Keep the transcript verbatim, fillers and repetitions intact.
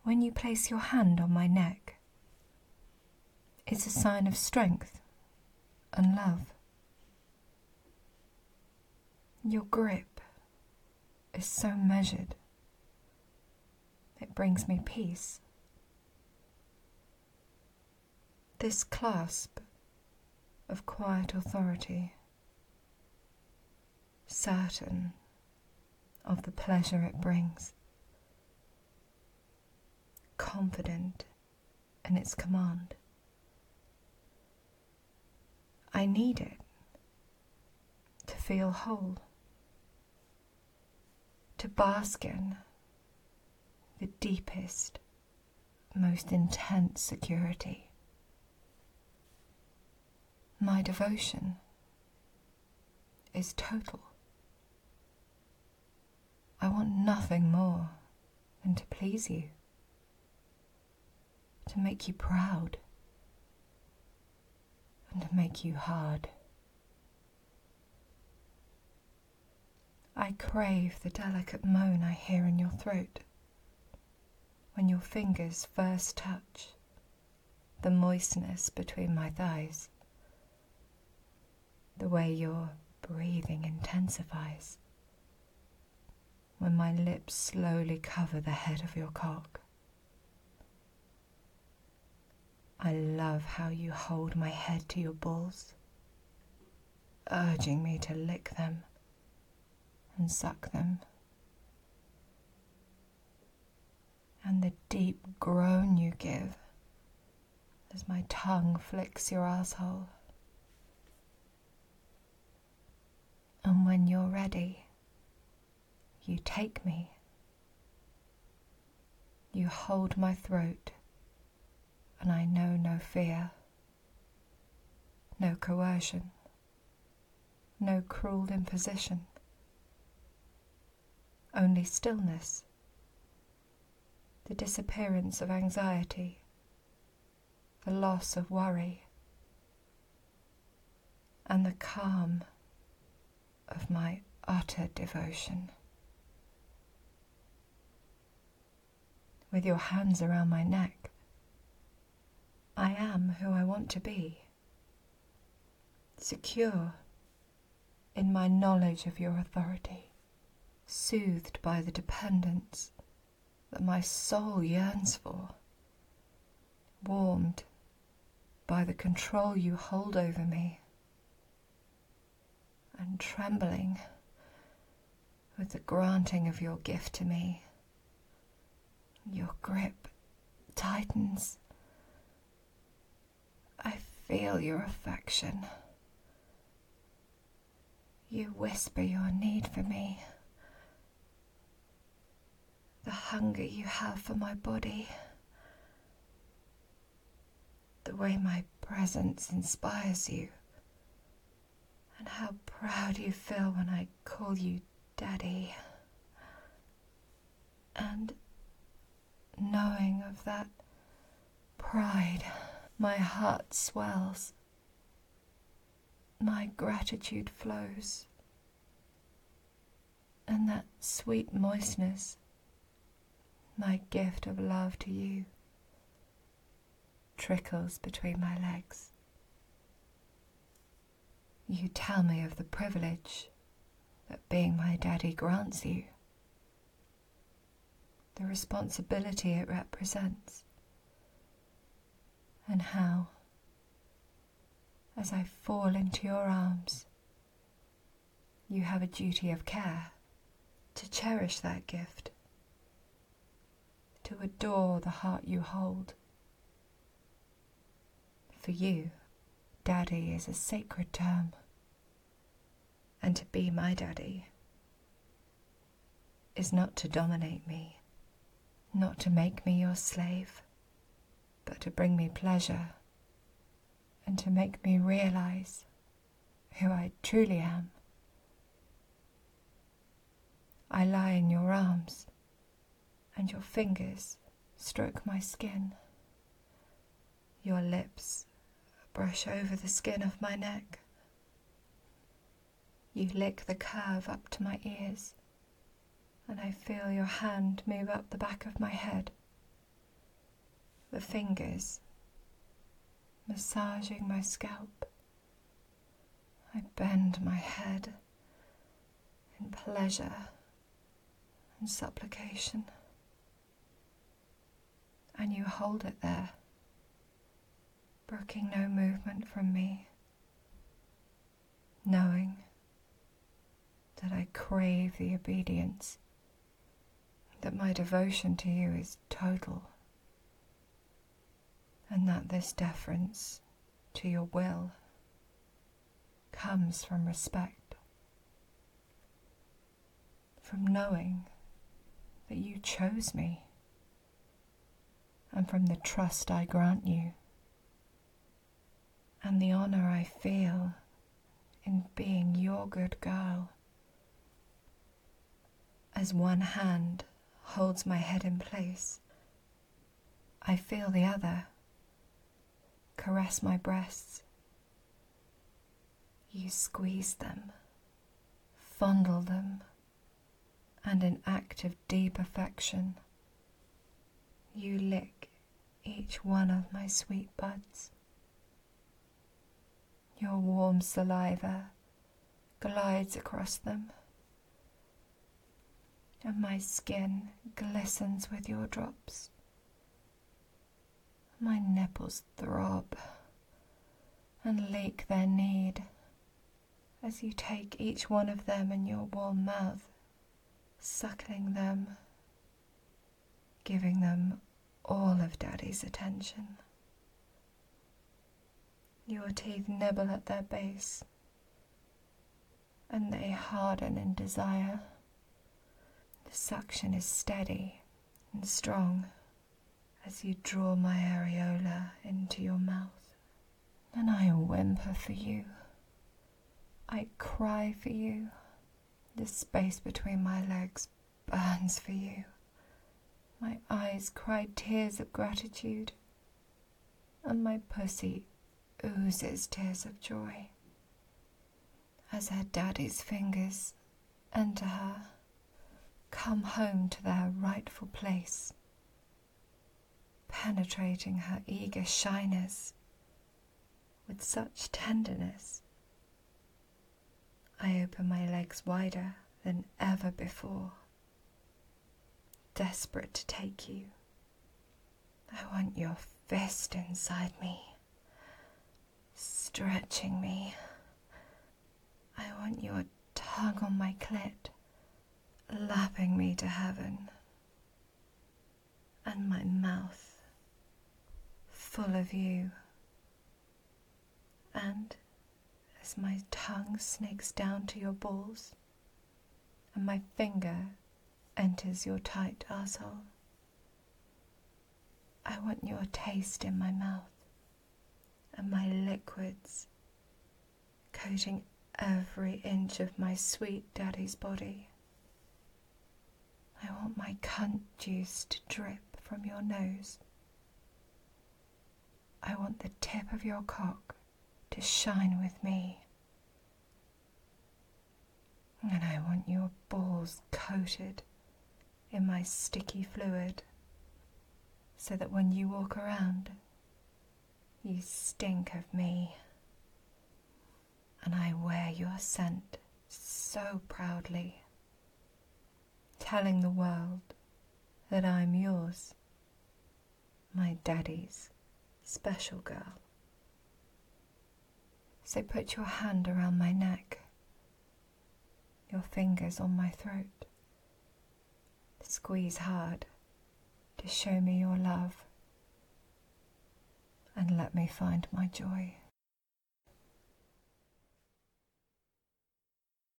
When you place your hand on my neck, it's a sign of strength and love. Your grip is so measured. It brings me peace. This clasp of quiet authority, certain of the pleasure it brings, confident in its command. I need it to feel whole, to bask in the deepest, most intense security. My devotion is total. I want nothing more than to please you, to make you proud, and to make you hard. I crave the delicate moan I hear in your throat when your fingers first touch the moistness between my thighs, the way your breathing intensifies when my lips slowly cover the head of your cock. I love how you hold my head to your balls, urging me to lick them and suck them. And the deep groan you give as my tongue flicks your asshole. And when you're ready, you take me. You hold my throat, and I know no fear, no coercion, no cruel imposition, only stillness, the disappearance of anxiety, the loss of worry, and the calm of my utter devotion. With your hands around my neck, I am who I want to be, secure in my knowledge of your authority, soothed by the dependence that my soul yearns for, warmed by the control you hold over me, and trembling with the granting of your gift to me. Your grip tightens. I feel your affection. You whisper your need for me, the hunger you have for my body, the way my presence inspires you, and how proud you feel when I call you Daddy. And knowing of that pride, my heart swells, my gratitude flows, and that sweet moistness, my gift of love to you, trickles between my legs. You tell me of the privilege that being my daddy grants you, the responsibility it represents, and how, as I fall into your arms, you have a duty of care to cherish that gift, to adore the heart you hold. For you, Daddy is a sacred term, and to be my daddy is not to dominate me, not to make me your slave, but to bring me pleasure and to make me realize who I truly am. I lie in your arms, and your fingers stroke my skin. Your lips brush over the skin of my neck. You lick the curve up to my ears, and I feel your hand move up the back of my head, the fingers massaging my scalp. I bend my head in pleasure and supplication, and you hold it there, brooking no movement from me, knowing that I crave the obedience, that my devotion to you is total, and that this deference to your will comes from respect, from knowing that you chose me, and from the trust I grant you, and the honor I feel in being your good girl. As one hand holds my head in place, I feel the other caress my breasts. You squeeze them, fondle them, and in act of deep affection, you lick each one of my sweet buds. Your warm saliva glides across them, and my skin glistens with your drops. My nipples throb and leak their need as you take each one of them in your warm mouth, suckling them, giving them all of Daddy's attention. Your teeth nibble at their base, and they harden in desire. The suction is steady and strong as you draw my areola into your mouth, and I whimper for you. I cry for you. The space between my legs burns for you. My eyes cry tears of gratitude, and my pussy oozes tears of joy as her daddy's fingers enter her, come home to their rightful place, penetrating her eager shyness with such tenderness. I open my legs wider than ever before, desperate to take you. I want your fist inside me, stretching me. I want your tongue on my clit, lapping me to heaven, and my mouth full of you. And as my tongue snakes down to your balls, and my finger enters your tight arsehole, I want your taste in my mouth, and my liquids coating every inch of my sweet daddy's body. I want my cunt juice to drip from your nose. I want the tip of your cock to shine with me. And I want your balls coated in my sticky fluid, so that when you walk around, you stink of me. And I wear your scent so proudly, telling the world that I'm yours, my daddy's special girl. So put your hand around my neck, your fingers on my throat. Squeeze hard to show me your love, and let me find my joy.